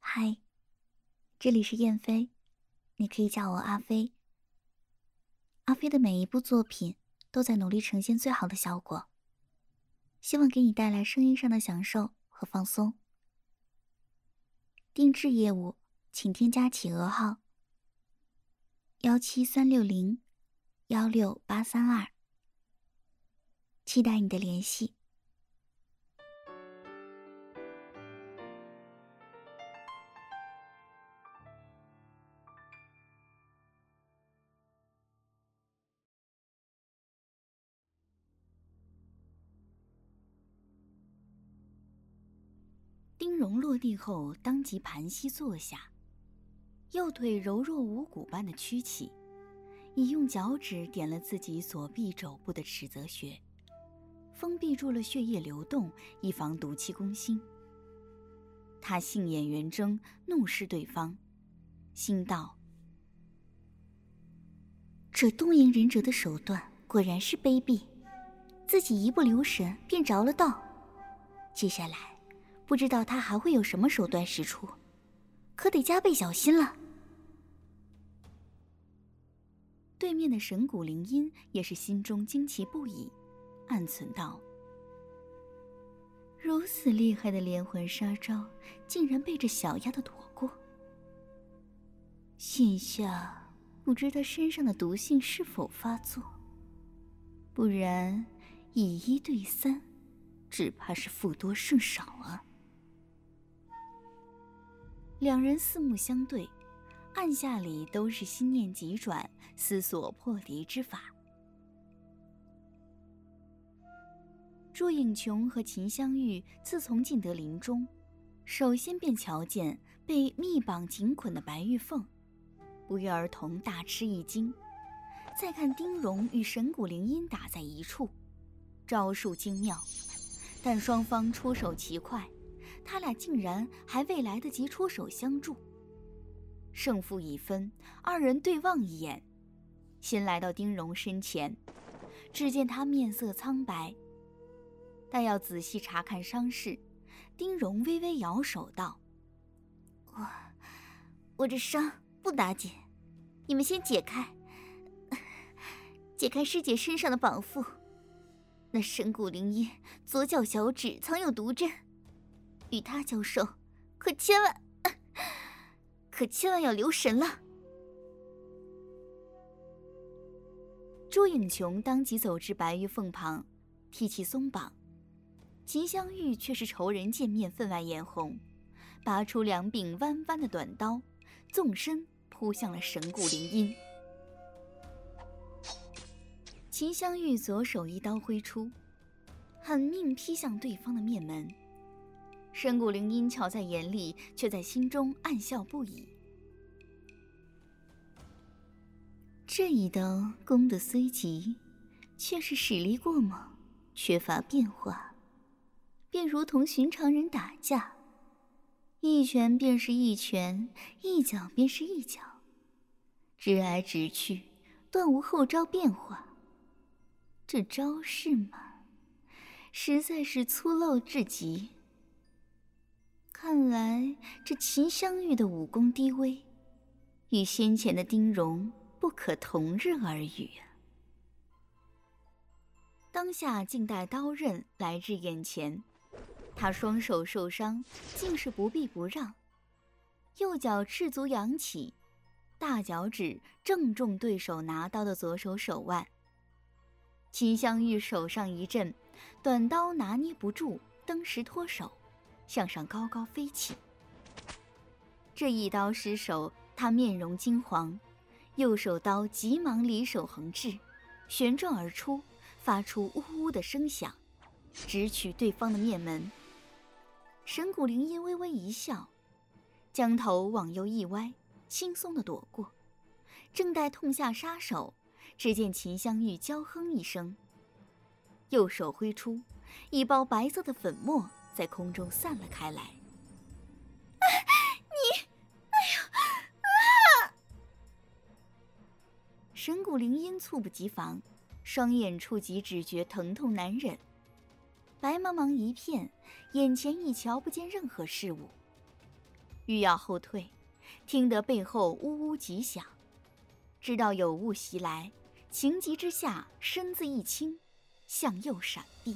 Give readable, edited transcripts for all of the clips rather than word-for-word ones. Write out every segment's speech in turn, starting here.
嗨，这里是燕飞，你可以叫我阿飞。阿飞的每一部作品都在努力呈现最好的效果，希望给你带来声音上的享受和放松。定制业务，请添加企鹅号17360-16832，期待你的联系。丁荣落地后，当即盘膝坐下，右腿柔弱无骨般的屈起，已用脚趾点了自己左臂肘部的尺泽穴，封闭住了血液流动，以防毒气攻心。他杏眼圆睁，怒视对方，心道：这东瀛忍者的手段果然是卑鄙，自己一不留神便着了道。接下来不知道他还会有什么手段使出，可得加倍小心了。对面的神谷灵音也是心中惊奇不已，暗忖道：如此厉害的连环杀招，竟然被这小丫头躲过。现下不知她身上的毒性是否发作，不然以1对3，只怕是负多胜少啊。两人四目相对，暗下里都是心念急转，思索破敌之法。朱颖琼和秦香玉自从进得林中，首先便瞧见被密绑紧捆的白玉凤，不约而同大吃一惊。再看丁荣与神谷灵音打在一处，招数精妙，但双方出手奇快，他俩竟然还未来得及出手相助。胜负已分，二人对望一眼，先来到丁荣身前，只见他面色苍白，但要仔细查看伤势，丁荣微微摇手道：我这伤不打紧，你们先解开师姐身上的绑缚。那神谷灵音左脚小指藏有毒针，与他交手可千万要留神了。朱颖琼当即走至白玉凤旁，替其松绑。秦香玉却是仇人见面，分外眼红，拔出2柄弯弯的短刀，纵身扑向了神谷灵音。秦香玉左手一刀挥出，狠命劈向对方的面门。神谷灵音瞧在眼里，却在心中暗笑不已。这一刀攻得虽急，却是使力过猛，缺乏变化，便如同寻常人打架，一拳便是一拳，一脚便是一脚，直来直去，断无后招变化。这招式嘛，实在是粗陋至极。看来这秦香玉的武功低微，与先前的丁荣不可同日而语啊。当下竟待刀刃来至眼前，他双手受伤，竟是不避不让，右脚赤足扬起，大脚趾正中对手拿刀的左手手腕。秦香玉手上一震，短刀拿捏不住，登时脱手，向上高高飞起。这一刀失手，他面容惊黄，右手刀急忙离手横掷，旋转而出，发出呜呜的声响，直取对方的面门。神谷灵音微微一笑，将头往右一歪，轻松地躲过。正待痛下杀手，只见秦香玉娇哼一声，右手挥出，一包白色的粉末在空中散了开来。神谷灵音猝不及防，双眼触及只觉疼痛难忍，白茫茫一片，眼前已瞧不见任何事物。 欲要后退，听得背后呜呜急响，知道有物袭来，情急之下身子一轻，向右闪避。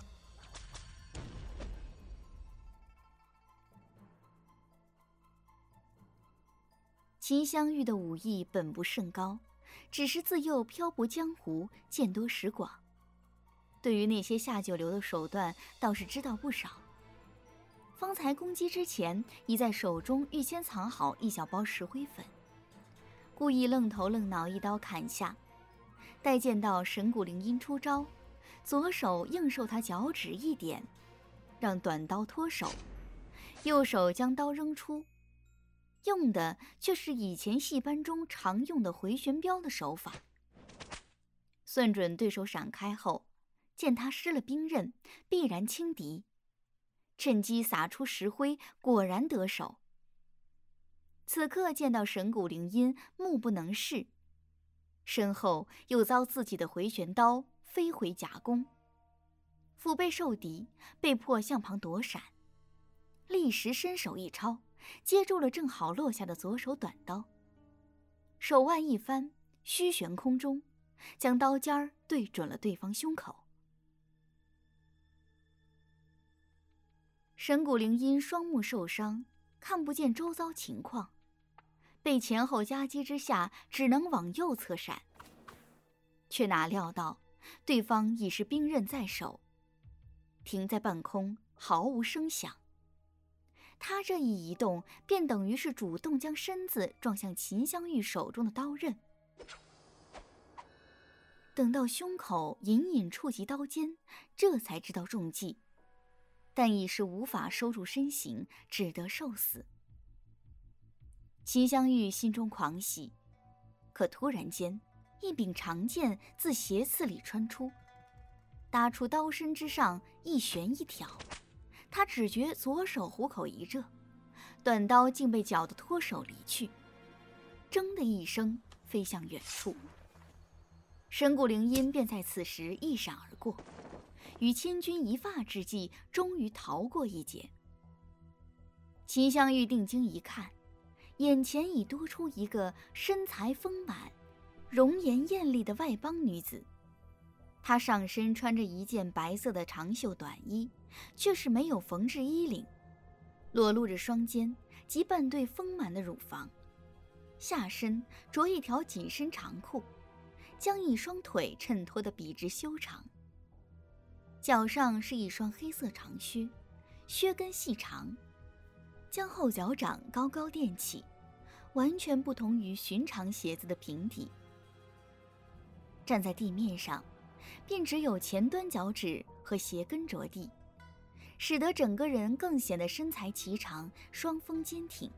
秦香玉的武艺本不甚高，只是自幼漂泊江湖，见多识广，对于那些下九流的手段倒是知道不少。方才攻击之前，已在手中预先藏好一小包石灰粉，故意愣头愣脑一刀砍下。待见到神谷灵音出招，左手硬受他脚趾一点，让短刀脱手，右手将刀扔出，用的却是以前戏班中常用的回旋镖的手法。算准对手闪开后，见他失了兵刃，必然轻敌，趁机撒出石灰，果然得手。此刻见到神谷灵音目不能视，身后又遭自己的回旋刀飞回夹攻，腹背受敌，被迫向旁躲闪，立时伸手一抄，接住了正好落下的左手短刀，手腕一翻，虚悬空中，将刀尖儿对准了对方胸口。神谷灵音双目受伤，看不见周遭情况，被前后夹击之下，只能往右侧闪，却哪料到对方已是兵刃在手，停在半空，毫无声响。他这一移动，便等于是主动将身子撞向秦香玉手中的刀刃。等到胸口隐隐触及刀尖，这才知道中计，但已是无法收住身形，只得受死。秦香玉心中狂喜，可突然间，一柄长剑自斜刺里穿出，打出刀身之上，一旋一挑。他只觉左手虎口一热，短刀竟被搅得脱手离去，铮的一声飞向远处。神谷灵音便在此时一闪而过，与千钧一发之际，终于逃过一劫。秦香玉定睛一看，眼前已多出一个身材丰满、容颜艳丽的外邦女子。她上身穿着一件白色的长袖短衣，却是没有缝制衣领，裸露着双肩及半对丰满的乳房，下身着一条紧身长裤，将一双腿衬托得笔直修长。脚上是一双黑色长靴，靴跟细长，将后脚掌高高垫起，完全不同于寻常鞋子的平底。站在地面上，便只有前端脚趾和鞋跟着地，使得整个人更显得身材颀长，双峰坚挺。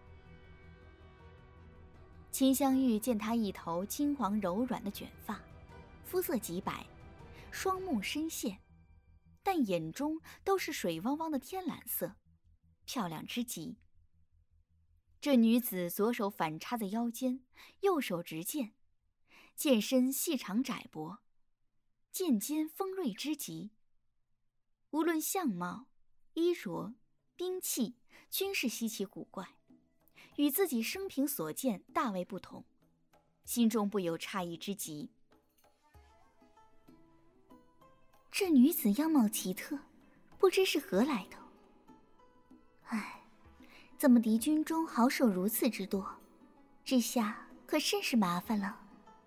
秦香玉见他一头金黄柔软的卷发，肤色极白，双目深陷，但眼中都是水汪汪的天蓝色，漂亮之极。这女子左手反插在腰间，右手执剑，剑身细长窄薄，剑尖锋锐之极。无论相貌、衣着、兵器，均是稀奇古怪，与自己生平所见大为不同，心中不由诧异之极。这女子样貌奇特，不知是何来头。唉，怎么敌军中好手如此之多？这下可甚是麻烦了。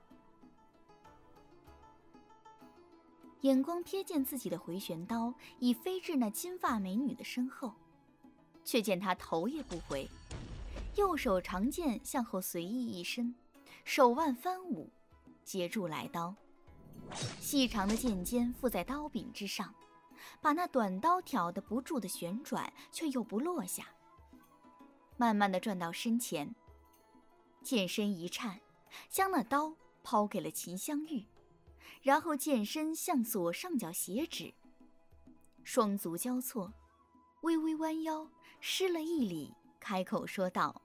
眼光瞥见自己的回旋刀已飞至那金发美女的身后，却见她头也不回，右手长剑向后随意一伸，手腕翻舞，接住来刀，细长的剑尖附在刀柄之上，把那短刀挑得不住的旋转，却又不落下，慢慢地转到身前，剑身一颤，将那刀抛给了秦香玉，然后剑身向左上角斜指，双足交错，微微弯腰，施了一礼，开口说道：“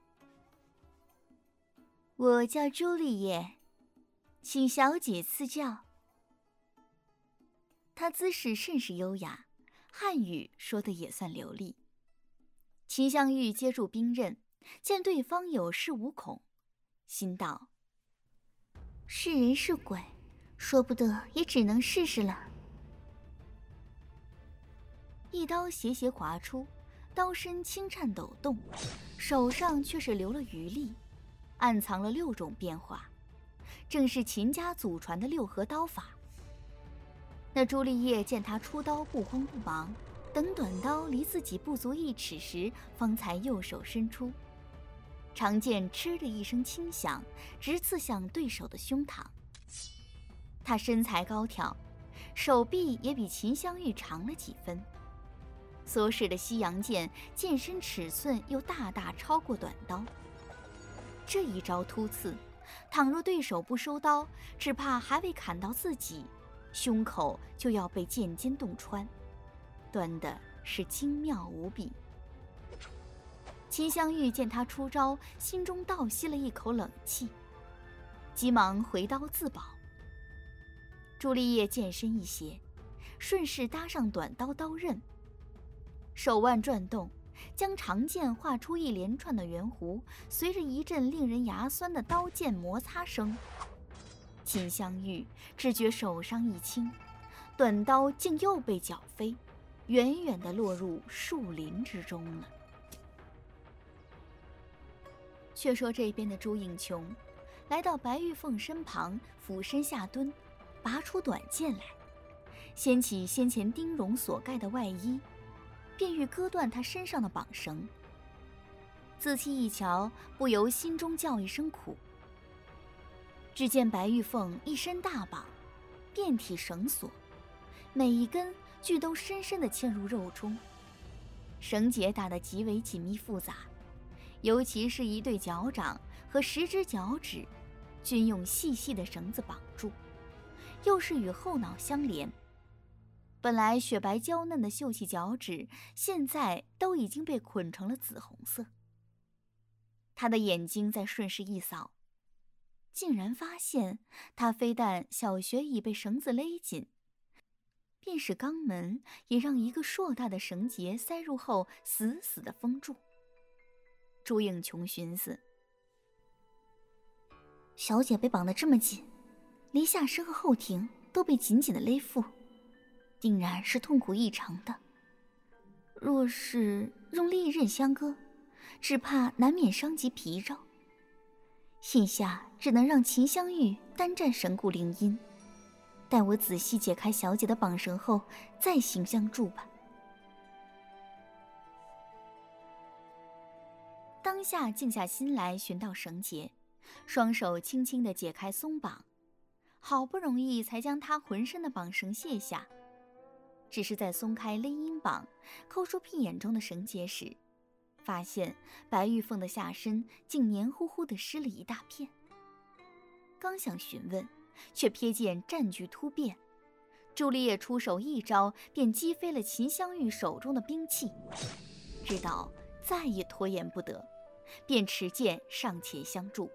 我叫朱丽叶，请小姐赐教。”她姿势甚是优雅，汉语说得也算流利。 秦香玉接住兵刃，见对方有恃无恐，心道：是人是鬼，说不得也只能试试了。一刀斜斜划出，刀身轻颤抖动，手上却是留了余力，暗藏了6种变化，正是秦家祖传的6合刀法。那朱丽叶见他出刀不慌不忙，等短刀离自己不足1尺时，方才右手伸出，长剑嗤的一声轻响，直刺向对手的胸膛。他身材高挑，手臂也比秦香玉长了几分，所使的西洋剑剑身尺寸又大大超过短刀。这一招突刺，倘若对手不收刀，只怕还未砍到自己，胸口就要被剑尖洞穿，端的是精妙无比。秦香玉见他出招，心中倒吸了一口冷气，急忙回刀自保。朱丽叶剑身一斜，顺势搭上短刀刀刃，手腕转动，将长剑画出一连串的圆弧，随着一阵令人牙酸的刀剑摩擦声，秦香玉只觉手上一轻，短刀竟又被搅飞，远远地落入树林之中了。却说这边的朱应琼来到白玉凤身旁，俯身下蹲，拔出短剑来，掀起先前丁荣所盖的外衣，便欲割断他身上的绑绳。仔细一瞧，不由心中叫一声苦。只见白玉凤一身大绑，遍体绳索，每一根俱都深深地嵌入肉中，绳结打得极为紧密复杂，尤其是一对脚掌和10只脚趾，均用细细的绳子绑住，又是与后脑相连。本来雪白娇嫩的秀气脚趾，现在都已经被捆成了紫红色。他的眼睛再顺势一扫，竟然发现他非但小穴已被绳子勒紧，便是肛门也让一个硕大的绳结塞入后死死地封住。朱应琼寻思，小姐被绑得这么紧，离下身和后庭都被紧紧地勒缚，定然是痛苦异常的。若是用利刃相割，只怕难免伤及皮肉。现下只能让秦香玉单战神谷灵音，待我仔细解开小姐的绑绳后，再行相助吧。当下静下心来寻到绳结，双手轻轻地解开松绑，好不容易才将他浑身的绑绳卸下。只是在松开勒阴绑，抠出屁眼中的绳结时，发现白玉凤的下身竟黏糊糊地湿了一大片。刚想询问，却瞥见战局突变，朱丽叶出手一招，便击飞了秦香玉手中的兵器，知道再也拖延不得，便持剑上前相助。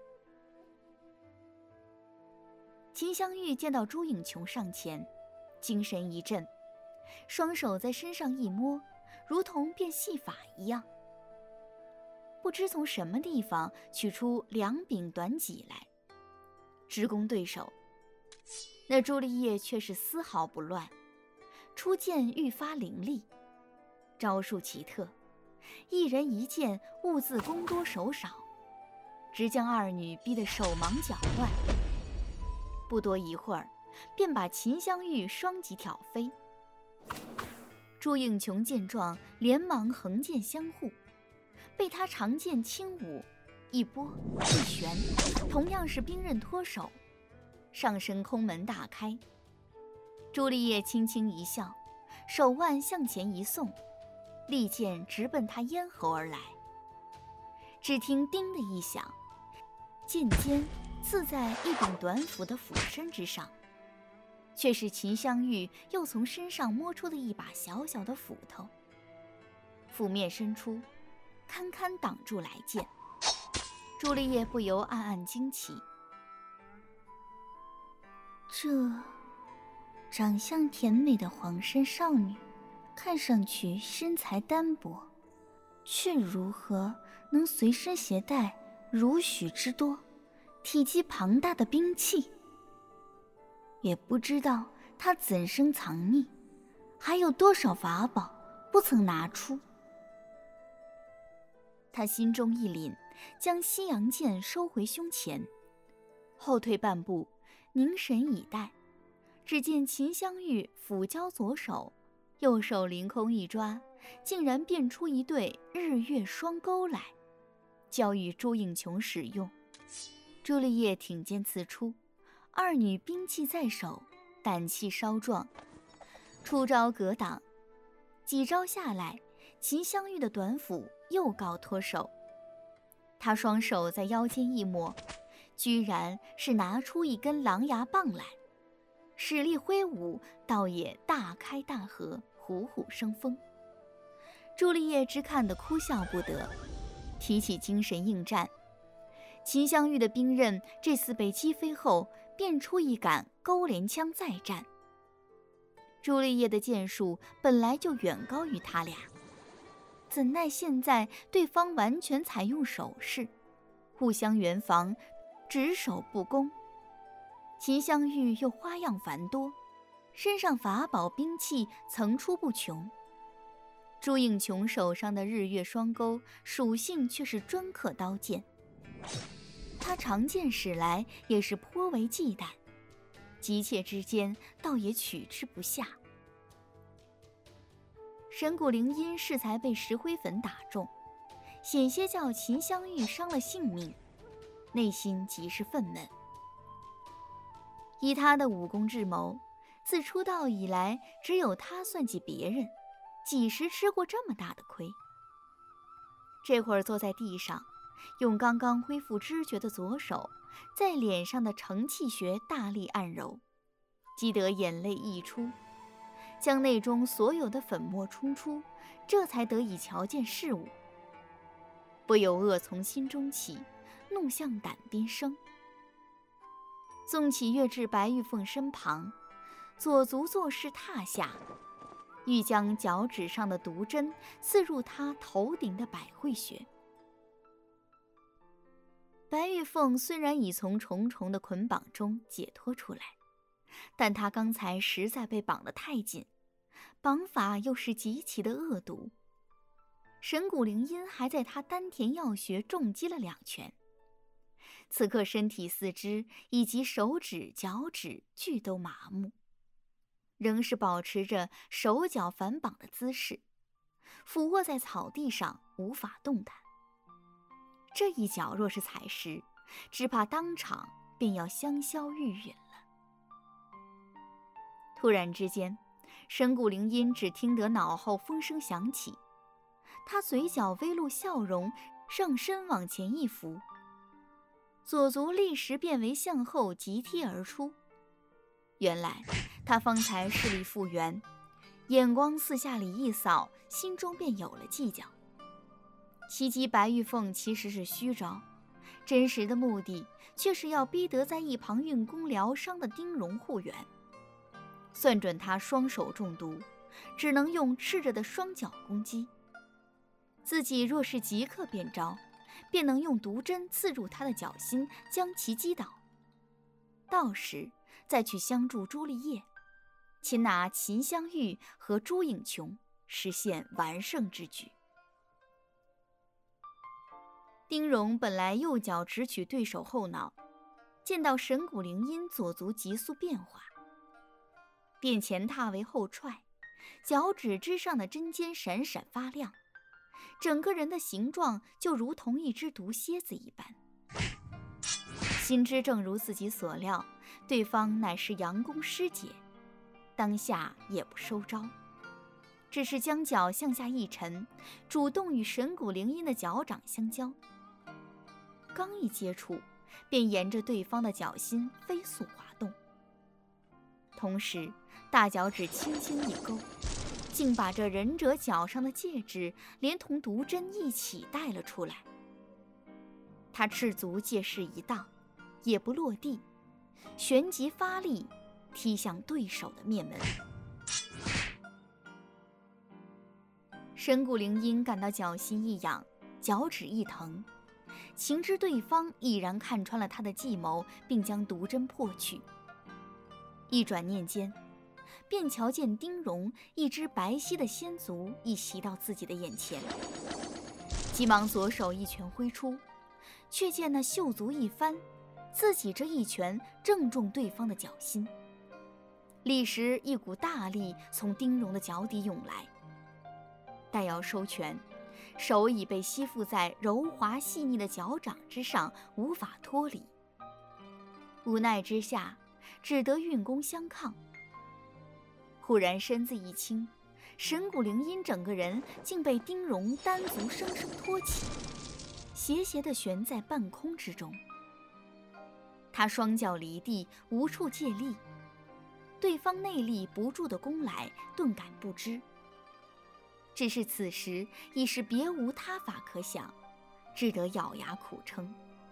秦香玉见到朱应琼上前，精神一振，双手在身上一摸，如同变戏法一样，不知从什么地方取出2柄短戟来，直攻对手。那朱丽叶却是丝毫不乱，出剑愈发凌厉，招数奇特，一人一剑，兀自攻多手少，直将二女逼得手忙脚乱。不多一会儿，便把秦香玉双戟挑飞。朱应琼见状，连忙横剑相护，被他长剑轻舞，一拨一旋，同样是兵刃脱手，上身空门大开。朱丽叶轻轻一笑，手腕向前一送，利剑直奔他咽喉而来。只听叮的一响，剑尖刺在一柄短斧的斧身之上，却是秦香玉又从身上摸出的一把小小的斧头，斧面伸出，堪堪挡住来剑。朱丽叶不由暗暗惊奇，这长相甜美的黄身少女，看上去身材单薄， 却如何能随身携带如许之多、体积庞大的兵器？也不知道他怎生藏匿，还有多少法宝不曾拿出。他心中一凛，将西洋剑收回胸前，后退半步，凝神以待。只见秦香玉抚交左手，右手凌空一抓，竟然变出一对日月双钩来，交与朱应琼使用。朱丽叶挺剑刺出，二女兵器在手，胆气稍壮，出招格挡。几招下来，秦香玉的短斧又告脱手。她双手在腰间一抹，居然是拿出一根狼牙棒来，使力挥舞，倒也大开大合，虎虎生风。朱丽叶只看得哭笑不得，提起精神应战。秦香玉的兵刃这次被击飞后，变出一杆钩镰枪再战。朱丽叶的剑术本来就远高于他俩，怎奈现在对方完全采用手势，互相圆防，只守不攻。秦香玉又花样繁多，身上法宝兵器层出不穷。朱应琼手上的日月双钩属性却是专克刀剑，他长剑使来也是颇为忌惮，急切之间倒也取之不下。神谷灵音适才被石灰粉打中，险些叫秦香玉伤了性命，内心极是愤懑。以他的武功智谋，自出道以来，只有他算计别人，几时吃过这么大的亏？这会儿坐在地上，用刚刚恢复知觉的左手，在脸上的承气穴大力按揉，激得眼泪溢出，将内中所有的粉末冲出，这才得以瞧见事物。不由恶从心中起，怒向胆边生。纵起跃至白玉凤身旁，左足作势踏下，欲将脚趾上的毒针刺入他头顶的百会穴。白玉凤虽然已从重重的捆绑中解脱出来，但她刚才实在被绑得太紧，绑法又是极其的恶毒。神谷灵音还在她丹田要穴重击了2拳，此刻身体四肢以及手指脚趾俱都麻木，仍是保持着手脚反绑的姿势，俯卧在草地上无法动弹。这一脚若是踩实，只怕当场便要香消玉殒了。突然之间，神谷灵音只听得脑后风声响起，他嘴角微露笑容，上身往前一伏，左足立时变为向后急踢而出。原来他方才视力复原，眼光四下里一扫，心中便有了计较。袭击白玉凤其实是虚招，真实的目的却是要逼得在一旁运功疗伤的丁荣护援。算准他双手中毒，只能用赤着的双脚攻击。自己若是即刻变招，便能用毒针刺入他的脚心，将其击倒。到时再去相助朱丽叶，擒拿秦香玉和朱应琼，实现完胜之举。丁荣本来右脚直取对手后脑，见到神谷灵音左足急速变化，便前踏为后踹，脚趾之上的针尖闪闪发亮，整个人的形状就如同一只毒蝎子一般。心知正如自己所料，对方乃是佯攻失解，当下也不收招，只是将脚向下一沉，主动与神谷灵音的脚掌相交。刚一接触，便沿着对方的脚心飞速滑动，同时大脚趾轻轻一勾，竟把这忍者脚上的戒指连同毒针一起带了出来。他赤足借势一荡，也不落地，旋即发力踢向对手的面门。 神谷灵音感到脚心一痒，脚趾一疼，情知对方已然看穿了他的计谋，并将毒针破去。一转念间，便瞧见丁荣一只白皙的仙足已袭到自己的眼前，急忙左手一拳挥出，却见那袖足一翻，自己这一拳正中对方的脚心。立时一股大力从丁荣的脚底涌来，待要收拳，手已被吸附在柔滑细腻的脚掌之上，无法脱离。无奈之下，只得运功相抗。忽然身子一轻，神谷灵音整个人竟被丁荣单足生生托起，斜斜地悬在半空之中。他双脚离地，无处借力，对方内力不住的攻来，顿感不知。只是此时已是别无他法可想，只得咬牙苦撑。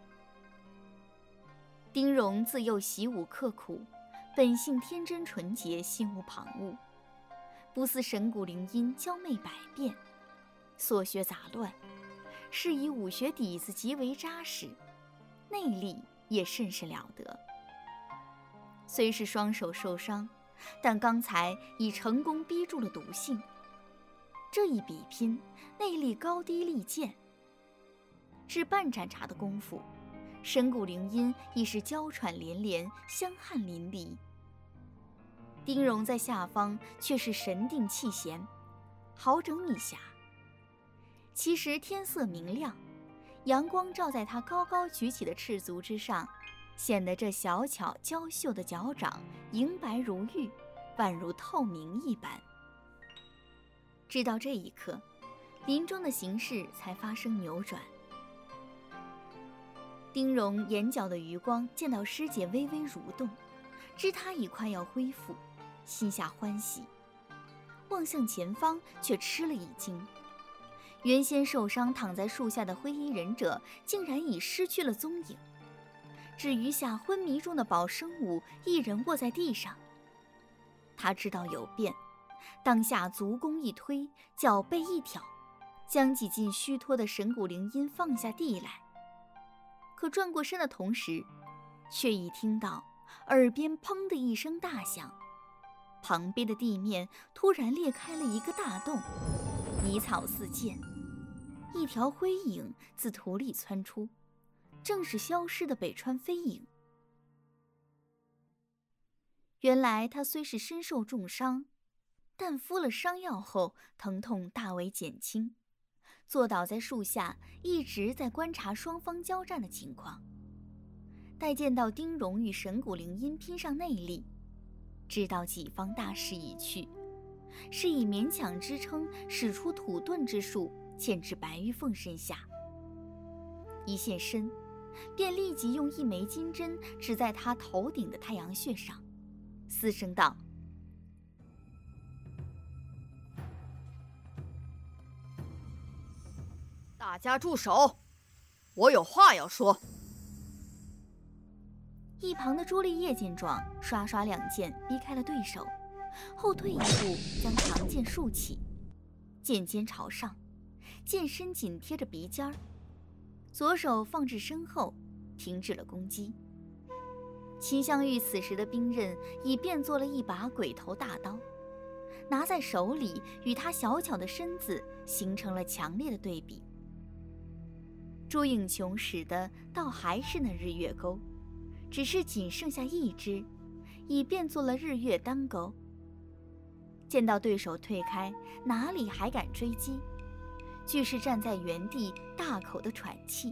丁荣自幼习武刻苦，本性天真纯洁，心无旁骛，不似神谷灵音娇媚百变，所学杂乱，是以武学底子极为扎实，内力也甚是了得。虽是双手受伤，但刚才已成功逼住了毒性。这一比拼，内力高低立见。只半盏茶的功夫，神谷灵音已是娇喘连连，香汗淋漓。丁荣在下方却是神定气闲，好整一下。其实天色明亮，阳光照在他高高举起的赤足之上，显得这小巧娇秀的脚掌莹白如玉，宛如透明一般。直到这一刻，林中的形势才发生扭转。丁荣眼角的余光见到师姐微微蠕动，知她已快要恢复，心下欢喜，望向前方却吃了一惊。原先受伤躺在树下的灰衣忍者竟然已失去了踪影，只余下昏迷中的宝生武一人卧在地上。他知道有变，当下足弓一推，脚背一挑，将几近虚脱的神谷灵音放下地来。可转过身的同时，却已听到耳边砰的一声大响，旁边的地面突然裂开了一个大洞，泥草四溅，一条灰影自土里窜出，正是消失的北川飞影。原来他虽是身受重伤，但敷了伤药后，疼痛大为减轻，坐倒在树下，一直在观察双方交战的情况。待见到丁荣与神谷灵音拼上内力，知道己方大势已去，是以勉强支撑，使出土遁之术，嵌至白玉凤身下。一现身，便立即用一枚金针指在他头顶的太阳穴上，嘶声道：“ 大家住手！我有话要说。” 一旁的朱丽叶见状，刷刷两剑逼开了对手，后退一步，将长剑竖起，剑尖朝上，剑身紧贴着鼻尖儿，左手放至身后，停止了攻击。秦香玉此时的兵刃已变作了一把鬼头大刀，拿在手里与他小巧的身子形成了强烈的对比。朱颖琼使的倒还是那日月钩，只是仅剩下一只，已变作了日月单钩。见到对手退开，哪里还敢追击，俱是站在原地大口的喘气。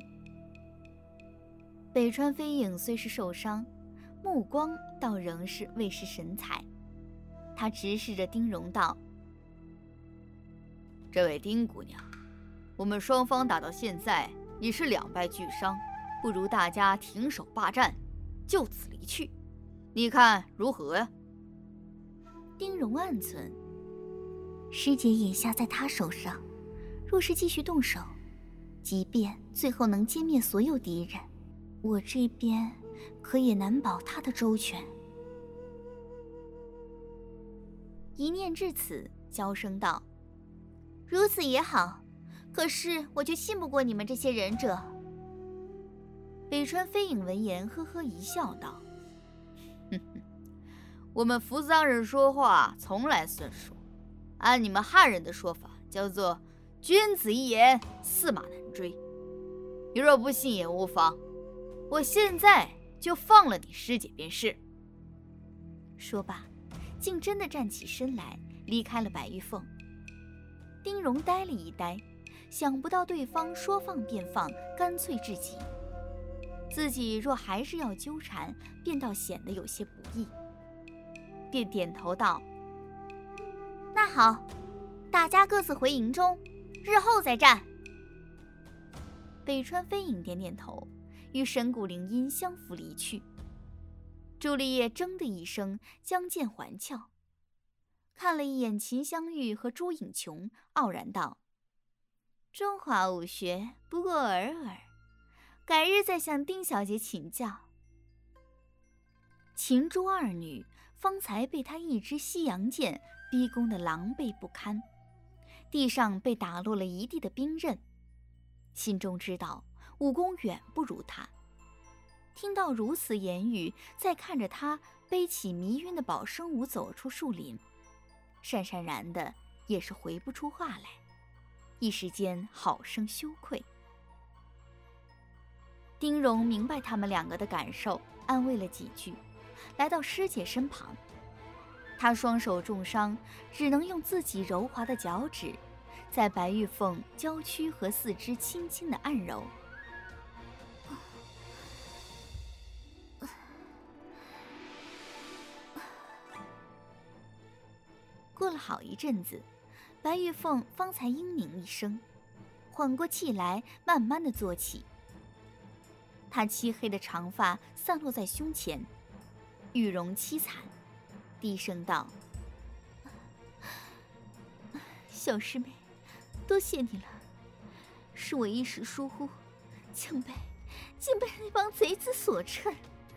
北川飞影虽是受伤，目光倒仍是未失神采。他直视着丁荣道：“ 这位丁姑娘，我们双方打到现在已是两败俱伤，不如大家停手罢战，就此离去，你看如何呀？” 丁荣暗忖，师姐眼下在他手上，若是继续动手，即便最后能歼灭所有敌人，我这边可也难保他的周全。一念至此，娇声道：“ 如此也好，可是我却信不过你们这些忍者。 北川飞影闻言呵呵一笑道：“哼哼，我们扶桑人说话从来算数，按你们汉人的说法，叫做君子一言，驷马难追。你若不信也无妨，我现在就放了你师姐便是。” 说罢，竟真的站起身来，离开了白玉凤。丁荣呆了一呆，想不到对方说放便放，干脆至极。自己若还是要纠缠，便倒显得有些不易，便点头道：“那好，大家各自回营中，日后再战。”北川飞影点点头，与神谷灵音相扶离去。朱丽叶铮的一声将剑还鞘，看了一眼秦香玉和朱颖琼，傲然道：“中华武学不过尔尔，改日再向丁小姐请教。”秦朱二女方才被他一支西洋剑逼宫得狼狈不堪，地上被打落了一地的兵刃，心中知道武功远不如他。听到如此言语，再看着他背起迷晕的宝生舞走出树林，讪讪然的也是回不出话来，一时间好生羞愧。丁荣明白他们两个的感受，安慰了几句，来到师姐身旁。他双手重伤，只能用自己柔滑的脚趾在白玉凤娇躯和四肢轻轻的按揉。过了好一阵子，白玉凤方才嘤咛一声，缓过气来，慢慢的坐起。她漆黑的长发散落在胸前，玉容凄惨，低声道：“小师妹，多谢你了，是我一时疏忽，竟被那帮贼子所趁。”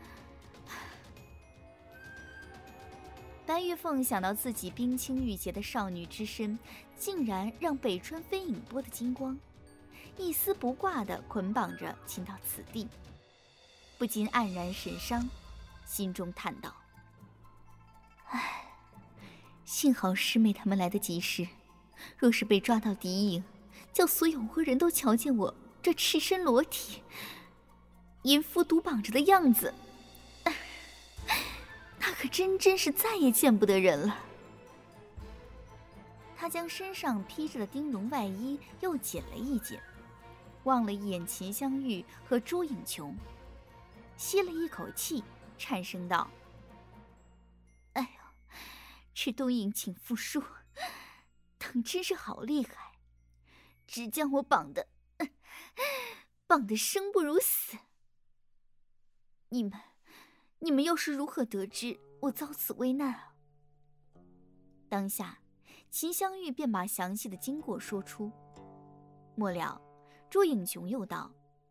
白玉凤想到自己冰清玉洁的少女之身，竟然让北川飞影拨的精光，一丝不挂地捆绑着擒到此地，不禁黯然神伤，心中叹道：“唉，幸好师妹他们来得及时，若是被抓到敌营，叫所有倭人都瞧见我这赤身裸体、淫妇独绑着的样子，那可真是再也见不得人了。”他将身上披着的丁绒外衣又紧了一紧，望了一眼秦香玉和朱颖琼，吸了一口气，颤声道：“哎呦，这东瀛请复数，疼真是好厉害，只将我绑得生不如死。你们又是如何得知我遭此危难啊？”当下秦香玉便把详细的经过说出，末了朱颖琼又道：“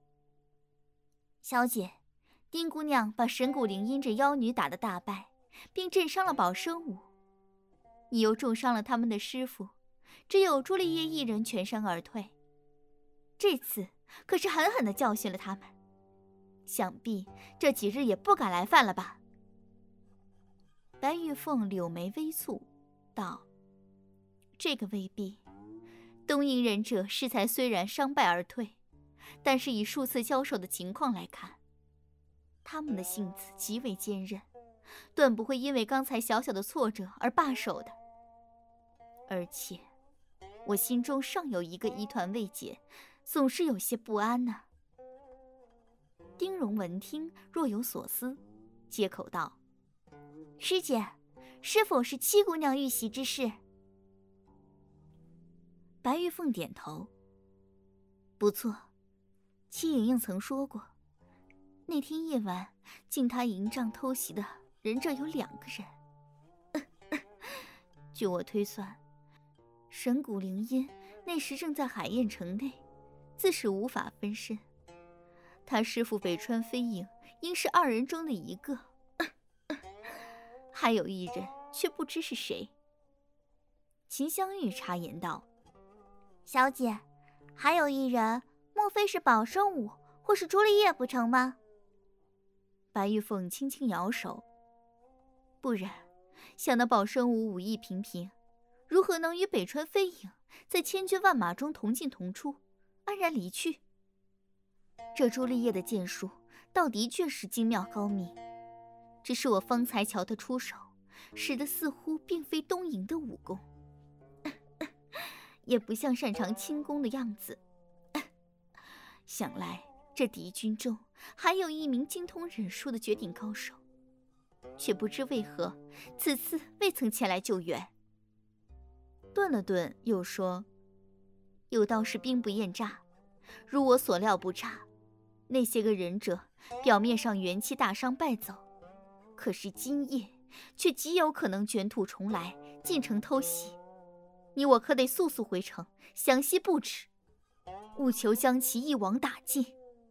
小姐，丁姑娘把神谷灵音这妖女打得大败，并震伤了宝生舞，你又重伤了他们的师傅，只有朱丽叶一人全身而退。这次可是狠狠地教训了他们，想必这几日也不敢来犯了吧？”白玉凤柳眉微蹙，道：“这个未必。东瀛忍者适才虽然伤败而退，但是以数次交手的情况来看，他们的性子极为坚韧，断不会因为刚才小小的挫折而罢手的。而且我心中尚有一个疑团未解，总是有些不安呢。”丁荣闻听，若有所思，接口道：“师姐，是否是七姑娘遇袭之事？”白玉凤点头：“不错，戚莹莹曾说过，那天夜晚进她营帐偷袭的忍者有2个人。据我推算，神谷灵音那时正在海晏城内，自是无法分身。他师父北川飞影应是2人中的一个，还有1人却不知是谁。”秦香玉插言道：“ 小姐，还有一人，莫非是宝生武或是朱丽叶不成吗？ 白玉凤轻轻摇手，不然，想那宝生武武艺平平，如何能与北川飞影在千军万马中同进同出，安然离去？这朱丽叶的剑术倒的确是精妙高明，只是我方才瞧他出手，使得似乎并非东瀛的武功，也不像擅长轻功的样子。想来这敌军中还有一名精通忍术的绝顶高手，却不知为何此次未曾前来救援。顿了顿，又说：“有道是兵不厌诈，如我所料不差。那些个忍者表面上元气大伤败走，可是今夜却极有可能卷土重来，进城偷袭。你我可得速速回城，详细布置，务求将其一网打尽。”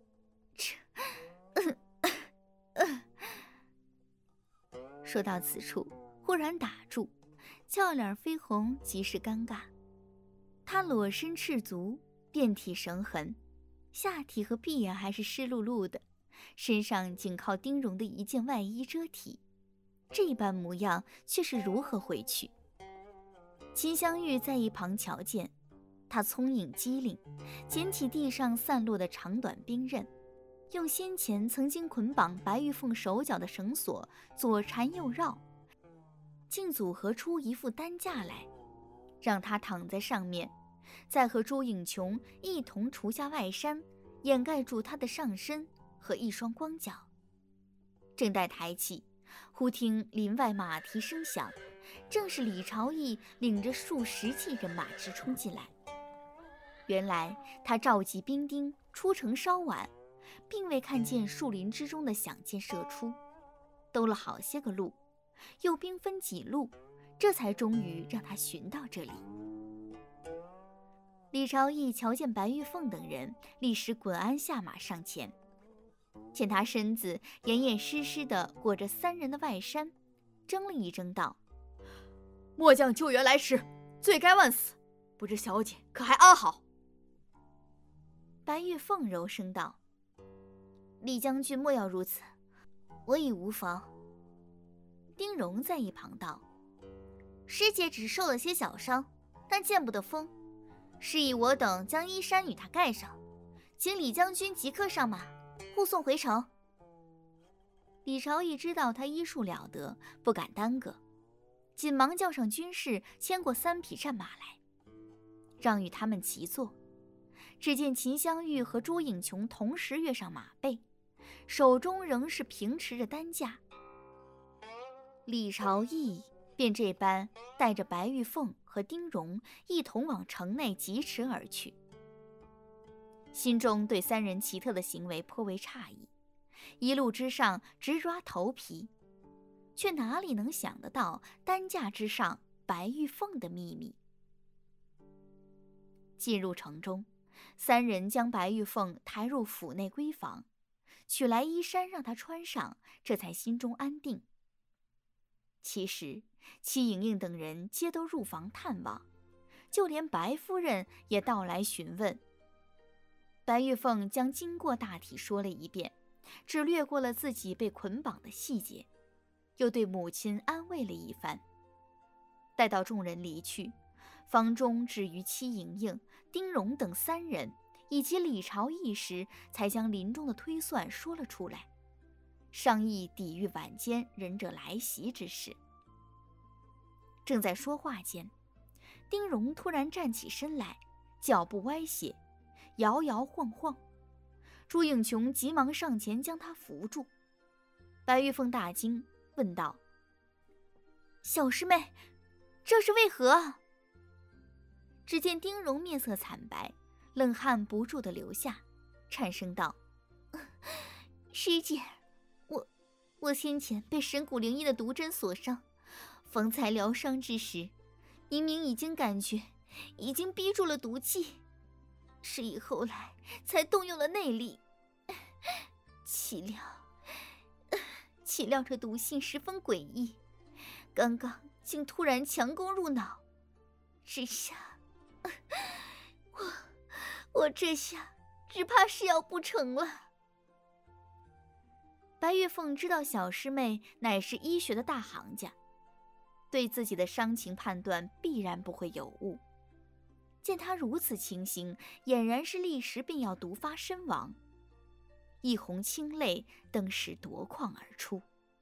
说到此处，忽然打住，俏脸绯红，极是尴尬。她裸身赤足，遍体绳痕，下体和臂还是湿漉漉的，身上仅靠丁荣的一件外衣遮体，这般模样却是如何回去？秦香玉在一旁瞧见，她聪颖机灵，捡起地上散落的长短兵刃，用先前曾经捆绑白玉凤手脚的绳索左缠右绕，竟组合出一副担架来，让她躺在上面，再和朱颖琼一同除下外衫，掩盖住她的上身和一双光脚。正待抬起，忽听林外马蹄声响，正是李朝义领着数十骑人马直冲进来。原来他召集兵丁出城稍晚，并未看见树林之中的响箭射出，兜了好些个路，又兵分几路，这才终于让他寻到这里。李朝义瞧见白玉凤等人，立时滚鞍下马上前，见他身子严严实实地裹着3人的外衫，怔了一怔道：“末将救援来迟，罪该万死，不知小姐可还安好？”白玉凤柔声道：“李将军莫要如此，我已无妨。”丁荣在一旁道：“师姐只受了些小伤，但见不得风，示意我等将衣衫与他盖上，请李将军即刻上马，护送回城。”李朝义知道他医术了得，不敢耽搁，紧忙叫上军士牵过3匹战马来，让与他们齐坐。只见秦香玉和朱颖琼同时跃上马背，手中仍是平持着担架。李朝义便这般带着白玉凤和丁荣一同往城内疾驰而去，心中对3人奇特的行为颇为诧异，一路之上直抓头皮，却哪里能想得到担架之上白玉凤的秘密。进入城中，3人将白玉凤抬入府内闺房，取来衣衫让她穿上，这才心中安定。其实戚莹莹等人皆都入房探望，就连白夫人也到来询问。白玉凤将经过大体说了一遍，只略过了自己被捆绑的细节，又对母亲安慰了一番。待到众人离去，房中只余戚莹莹、丁荣等3人以及李朝义时，才将林中的推算说了出来，商议抵御晚间忍者来袭之事。正在说话间，丁荣突然站起身来，脚步歪斜，摇摇晃晃。朱颖琼急忙上前将他扶住。白玉凤大惊，问道：“小师妹，这是为何？”只见丁荣面色惨白，冷汗不住地流下，颤声道：“师姐，我先前被神骨灵医的毒针所伤，方才疗伤之时，明明已经感觉已经逼住了毒气，是以后来才动用了内力，岂料这毒性十分诡异，刚刚竟突然强攻入脑， 我这下只怕是要不成了。 白玉凤知道小师妹乃是医学的大行家，对自己的伤情判断必然不会有误。见她如此情形，俨然是立时便要毒发身亡，一泓清泪登时夺眶而出。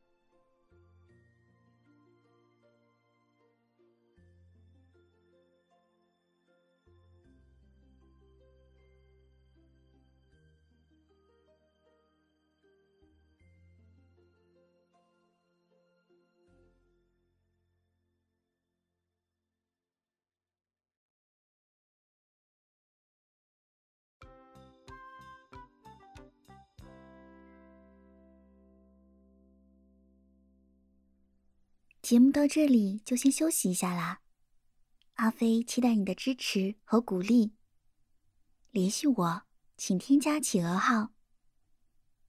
节目到这里就先休息一下啦，阿飞期待你的支持和鼓励。联系我，请添加企鹅号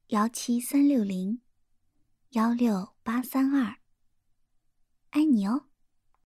17360-16832，爱你哦。